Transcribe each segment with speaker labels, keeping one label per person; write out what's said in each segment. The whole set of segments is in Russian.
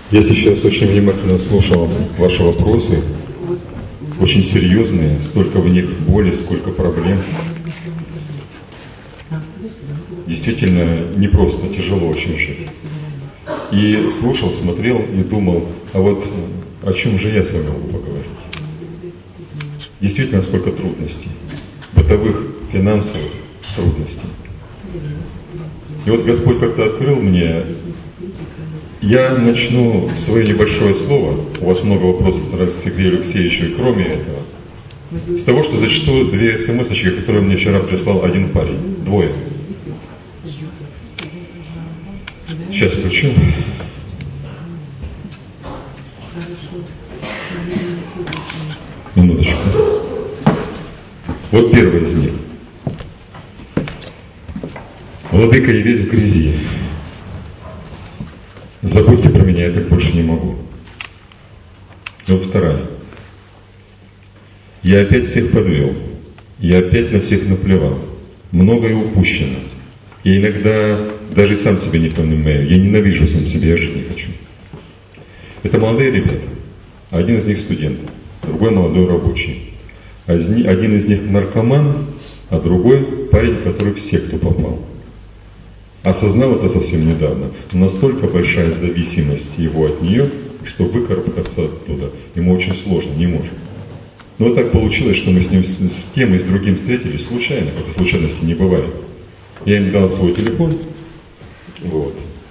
Speaker 1: Я сейчас очень внимательно слушал ваши вопросы, очень серьезные, столько в них боли, сколько проблем. Действительно непросто, тяжело очень жить. И слушал, смотрел и думал, а вот о чем же я с вами могу поговорить? Действительно, сколько трудностей, бытовых, финансовых трудностей. И вот Господь как-то открыл мне, я начну свое небольшое слово, у вас много вопросов к Сергею Алексеевичу, и кроме этого, с того, что зачту две смс-очки, которые мне вчера прислал один парень, двое. Сейчас включу. Минуточку. Вот первый из них. Владыка, я весь в грязи. Забудьте про меня, я так больше не могу. И вот вторая. Я опять всех подвел. Я опять на всех наплевал. Многое упущено. Я иногда даже сам себя не понимаю. Я ненавижу сам себя, я жить не хочу. Это молодые ребята. Один из них студент, другой молодой рабочий. Один из них наркоман, а другой парень, который в секту попал. Осознал это совсем недавно. Настолько большая зависимость его от нее, что выкарабкаться оттуда ему очень сложно, не может. Но вот так получилось, что мы с ним с тем и с другим встретились случайно, хотя случайности не бывает. Я им дал свой телефон, вот.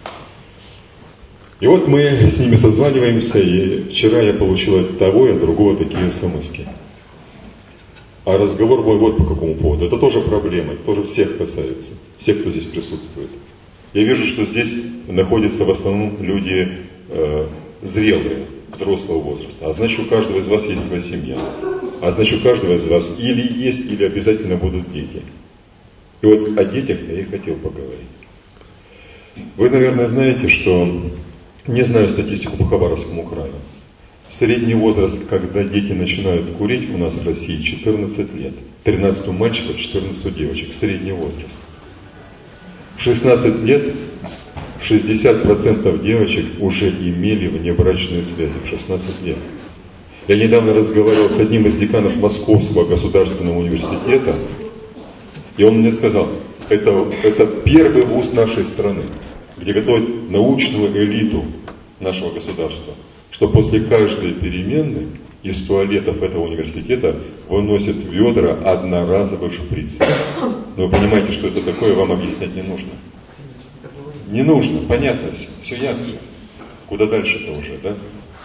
Speaker 1: И вот мы с ними созваниваемся, и вчера я получил от того и от другого такие смс-ки. А разговор мой вот по какому поводу. Это тоже проблема, это тоже всех касается, всех, кто здесь присутствует. Я вижу, что здесь находятся в основном люди зрелые, взрослого возраста. А значит, у каждого из вас есть своя семья. А значит, у каждого из вас или есть, или обязательно будут дети. И вот о детях я и хотел поговорить. Вы, наверное, знаете, что, не знаю статистику по Хабаровскому краю, средний возраст, когда дети начинают курить у нас в России, 14 лет. 13 у мальчиков, 14 у девочек. Средний возраст. В 16 лет 60% девочек уже имели внебрачные связи. В 16 лет. Я недавно разговаривал с одним из деканов Московского государственного университета, и он мне сказал, это первый вуз нашей страны, где готовят научную элиту нашего государства, что после каждой перемены из туалетов этого университета выносят ведра одноразовых шприцев. Но вы понимаете, что это такое, вам объяснять не нужно. Не нужно, понятно все ясно. Куда дальше-то уже, да?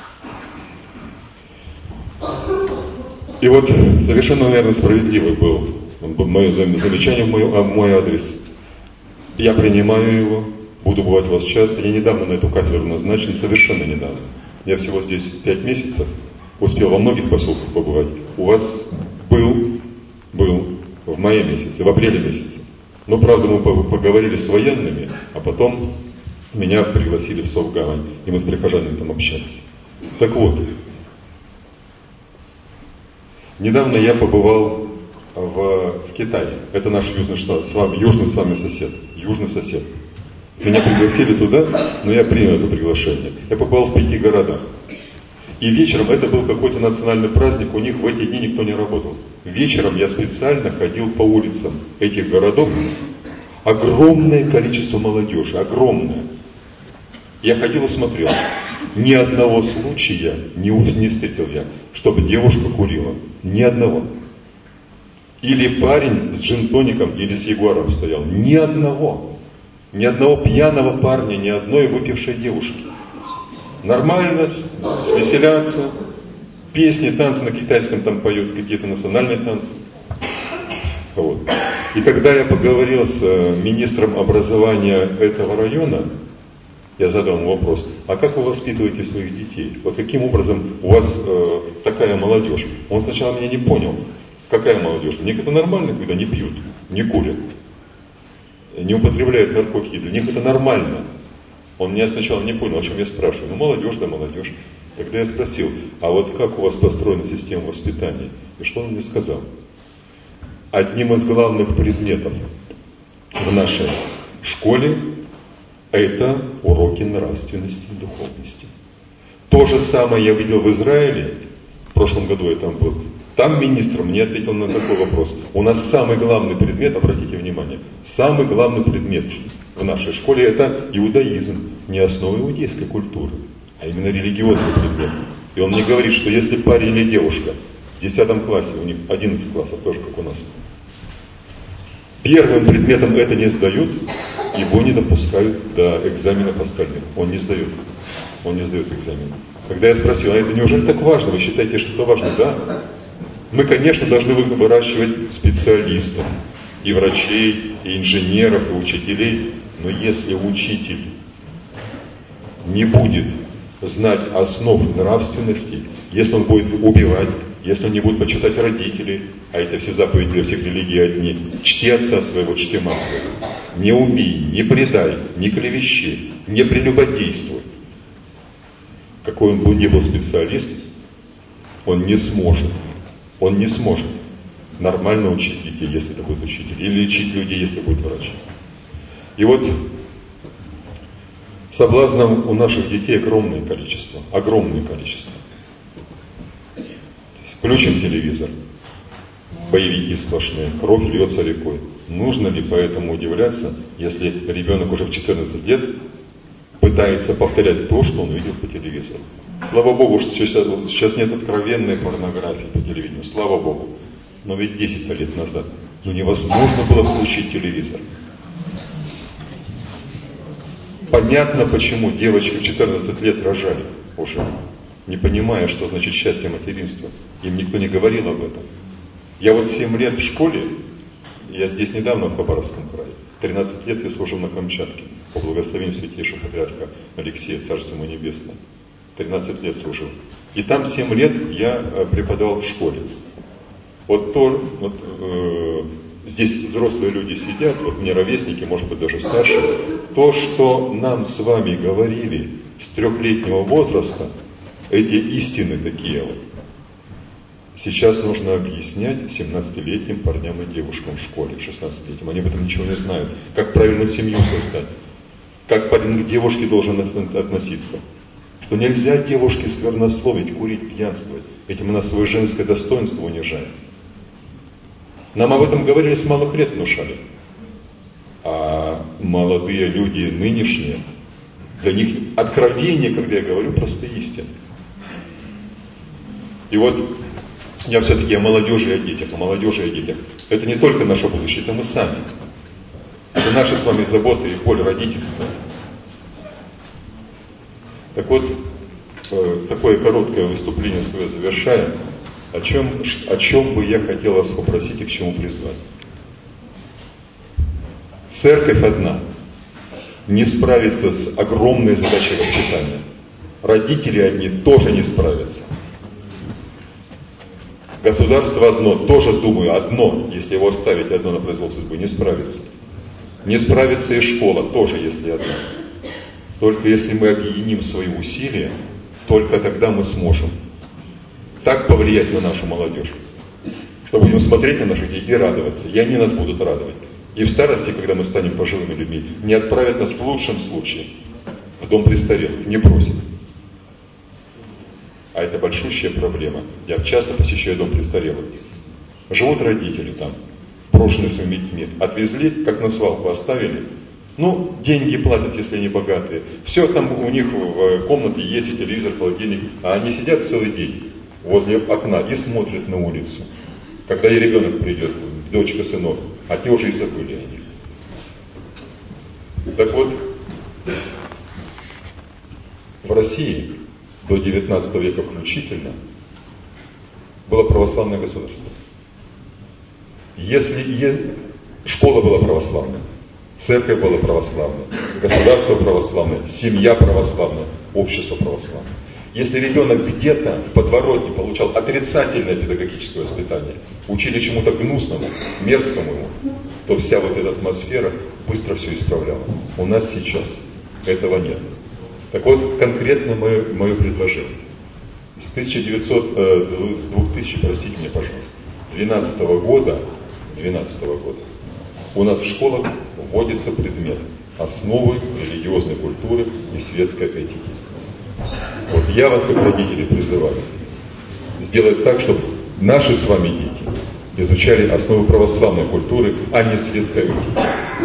Speaker 1: И вот совершенно, наверное, справедливый был мое замечание в мой адрес. Я принимаю его, буду бывать у вас часто. Я недавно на эту кафедру назначен, совершенно недавно. Я всего здесь 5 месяцев, успел во многих поселках побывать. У вас был в мае месяце, в апреле месяце. Но, правда, мы поговорили с военными, а потом меня пригласили в Совгавань, и мы с прихожанами там общались. Так вот, недавно я побывал в Китае. Это наш южный с вами сосед. Южный сосед. Меня пригласили туда, но я принял это приглашение. Я побывал в 5 городах. И вечером, это был какой-то национальный праздник, у них в эти дни никто не работал. Вечером я специально ходил по улицам этих городов. Огромное количество молодежи, огромное. Я ходил и смотрел. Ни одного случая не встретил я, чтобы девушка курила. Ни одного. Или парень с джин-тоником, или с ягуаром стоял. Ни одного. Ни одного пьяного парня, ни одной выпившей девушки. Нормально, веселятся, песни, танцы на китайском там поют, какие-то национальные танцы. Вот. И когда я поговорил с министром образования этого района, я задал ему вопрос, а как вы воспитываете своих детей? Вот каким образом у вас такая молодежь? Он сначала меня не понял. Какая молодежь? Для них это нормально, когда не пьют, не курят, не употребляют наркотики. Для них это нормально. Он меня сначала не понял, о чем я спрашиваю. Ну, молодежь, да молодежь. Тогда я спросил, а вот как у вас построена система воспитания? И что он мне сказал? Одним из главных предметов в нашей школе это уроки нравственности и духовности. То же самое я видел в Израиле, в прошлом году я там был. Там министр мне ответил на такой вопрос. У нас самый главный предмет, обратите внимание, самый главный предмет в нашей школе это иудаизм, не основа иудейской культуры, а именно религиозный предмет. И он мне говорит, что если парень или девушка в 10 классе, у них 11 классов, тоже как у нас, первым предметом это не сдают, его не допускают до экзаменов остальных. Он не сдает экзамен. Когда я спросил, а это неужели так важно? Вы считаете, что это важно? Да. Мы, конечно, должны выращивать специалистов, и врачей, и инженеров, и учителей. Но если учитель не будет знать основ нравственности, если он будет убивать, если он не будет почитать родителей, а это все заповеди для всех религий одни, чти отца своего, чти мать своего, не убей, не предай, не клевещи, не прелюбодействуй. Какой он бы ни был специалист, он не сможет нормально учить детей, если это будет учитель, или лечить людей, если будет врач. И вот соблазнов у наших детей огромное количество. Включим телевизор, боевики сплошные, кровь льется рекой. Нужно ли поэтому удивляться, если ребенок уже в 14 лет пытается повторять то, что он видел по телевизору? Слава Богу, что сейчас нет откровенной порнографии по телевидению, слава Богу. Но ведь 10 лет назад невозможно было включить телевизор. Понятно, почему девочки в 14 лет рожали уже, не понимая, что значит счастье материнства. Им никто не говорил об этом. Я вот 7 лет в школе, я здесь недавно в Хабаровском крае, 13 лет я служил на Камчатке, по благословению святейшего патриарха Алексея, Царство ему небесное. 13 лет служил. И там 7 лет я преподавал в школе. Здесь взрослые люди сидят, вот мне ровесники, может быть даже старше. То, что нам с вами говорили с 3-летнего возраста, эти истины такие вот, сейчас нужно объяснять 17-летним парням и девушкам в школе, 16-летним. Они об этом ничего не знают. Как правильно семью создать, как парень к девушке должен относиться. Что нельзя девушке сквернословить, курить, пьянствовать. Этим мы на свое женское достоинство унижаем. Нам об этом говорили с малых лет, внушали. А молодые люди нынешние, для них откровение, когда я говорю, простые истины. И вот я все-таки о молодежи и о детях. Это не только наше будущее, это мы сами. Это наши с вами заботы и боль родительства. Так вот, такое короткое выступление свое завершаем. О чем бы я хотел вас попросить и к чему призвать. Церковь одна не справится с огромной задачей воспитания. Родители одни тоже не справятся. Государство одно, тоже думаю, одно, если его оставить одно на произвол судьбы, не справится. Не справится и школа, тоже если одна. Только если мы объединим свои усилия, только тогда мы сможем так повлиять на нашу молодежь, что будем смотреть на наших детей и радоваться, и они нас будут радовать. И в старости, когда мы станем пожилыми людьми, не отправят нас в лучшем случае в дом престарелых, не бросят. А это большущая проблема. Я часто посещаю дом престарелых. Живут родители там, брошенные своими детьми. Отвезли, как на свалку оставили. Деньги платят, если они богатые. Все там у них в комнате есть и телевизор, холодильник. А они сидят целый день возле окна и смотрят на улицу. Когда и ребенок придет, дочка, сынок, а те уже и забыли о них. Так вот, в России до 19 века включительно было православное государство. Если школа была православная, церковь была православная, государство православное, семья православная, общество православное. Если ребенок где-то в подворотне получал отрицательное педагогическое воспитание, учили чему-то гнусному, мерзкому ему, то вся вот эта атмосфера быстро все исправляла. У нас сейчас этого нет. Так вот, конкретно мое предложение. С 2012 года у нас в школах вводится предмет основы религиозной культуры и светской этики. Вот я вас, как родители, призываю сделать так, чтобы наши с вами дети изучали основы православной культуры, а не светской этики.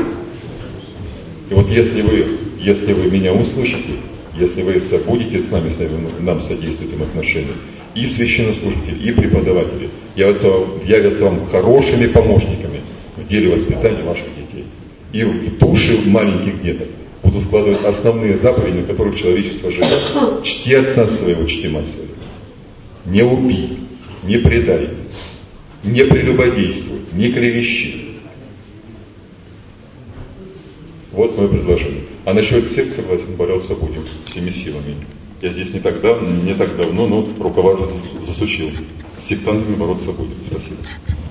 Speaker 1: И вот если вы меня услышите, если вы будете с нами, нам содействовать в отношениях, и священнослужители, и преподаватели явятся вам хорошими помощниками в деле воспитания ваших детей. И в души маленьких деток будут вкладывать основные заповеди, на которых человечество живет. Чти отца своего, чти мать свою. Не убий, не предай, не прелюбодействуй, не клевещи. Вот мое предложение. А насчет сект, согласен, бороться будем всеми силами. Я здесь не так давно, но рукава засучил. С сектантами бороться будем. Спасибо.